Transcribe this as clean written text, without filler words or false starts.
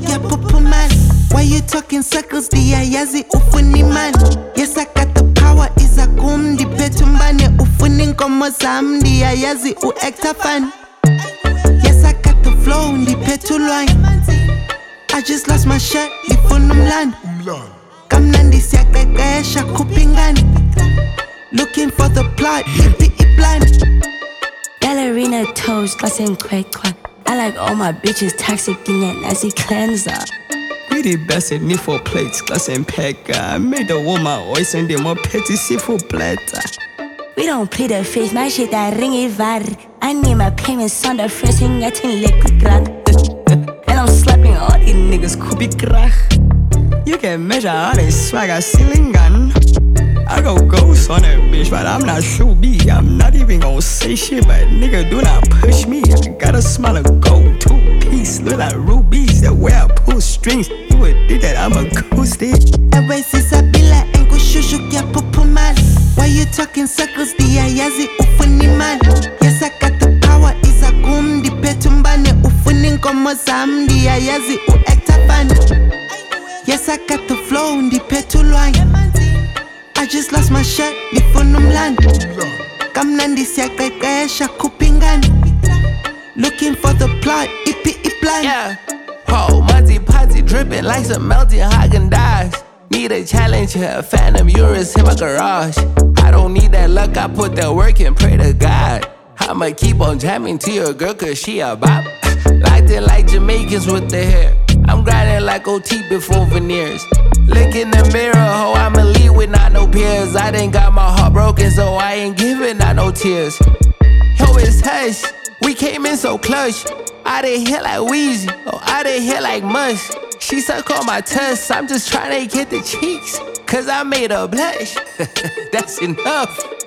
ya pupu man. Why you talking circles? Diyayazi ufuni man. Yes, I got the power. Iza kumdi petumbane ufuni nkomo zam. Diyayazi u-acta fan. Yes, I got the flow. Ndi petulwang. I just lost my shirt. Ifuna umland. Kamnandi siyaqeqesha kupingani. Looking for the plot. Ipi plan. Ballerina toes, glassing quick. I like all my bitches toxic in that nasty cleanser. Really best in for plates, glass and pecker. I made the woman voice and the more petty seafood platter. We don't play the face, my shit that ring it var. I need my payments on the first thing I think liquid grad. And I'm slapping all these niggas could be crack. You can measure all this swag I ceiling gun. I go ghost on that bitch, but I'm not sure B. I'm not even gon' say shit, but nigga do not push me. I got a smell of gold, 2-piece, look like rubies. The way I pull strings, you would think that I'm acoustic. Oasis abila engu shushuk ya pupu man. Why you talking circles? Diyayazi ufuni man. Yes, I got the power. Iza kumdi petumbane ufuni nkomo zam. Diyayazi u-acta fan. Yes, I got the flow. Ndi petulwang. I just lost my shirt, ifuna umland. Kamnandi siyaqeqesha kupingani. Looking for the plot, ipi plan. Yeah, oh, Monty Ponzi dripping like some melting Haagen-Dazs. Need a challenge here, Phantom Urus in my garage. I don't need that luck, I put that work and pray to God. I'ma keep on jamming to your girl cause she a bop. Locked in like Jamaicans with the hair. I'm grinding like OT before veneers. Look in the mirror, ho, I'm a lead with not no peers. I done got my heart broken, so I ain't giving not no tears. Yo, it's hush, we came in so clutch. I done hit like Weezy, oh, I done hit like Mush. She suck on my tusk, I'm just tryna get the cheeks, cause I made her blush. That's enough.